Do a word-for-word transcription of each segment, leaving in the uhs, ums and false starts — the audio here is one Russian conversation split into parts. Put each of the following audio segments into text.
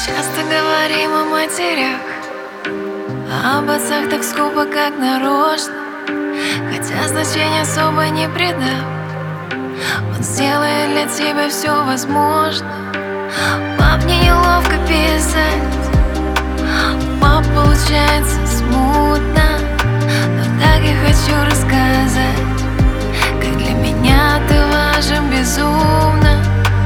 Часто говорим о матерях, а об отцах так скупо, как нарочно. Хотя значения особо не придав, он сделает для тебя все возможно. Пап, мне неловко писать, пап, получается смутно, но так я хочу рассказать, как для меня ты важен безумно.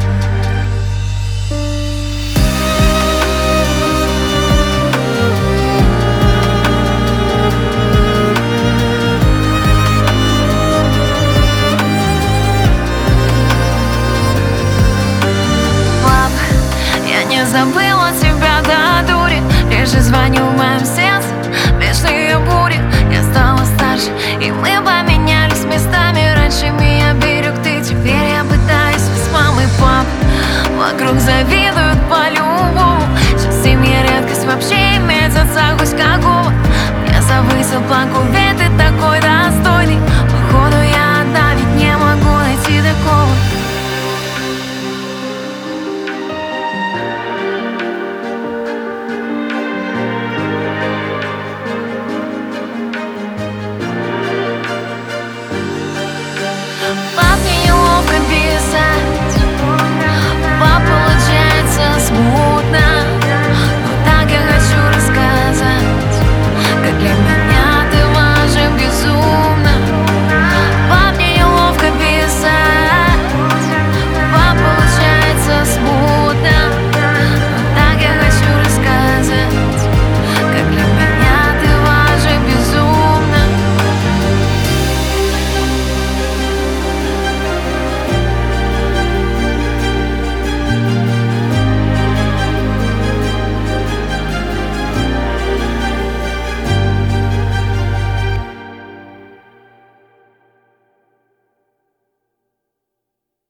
Не забыла тебя до дури, лишь звоню в моем сердце вечные бури. Я стала старше, и мы поменялись местами. Раньше меня берег ты, теперь я пытаюсь с мамой, пап. Вокруг завидуют по-любому. Сейчас в семье редкость вообще иметь отца хоть какого. Мне завысил планку.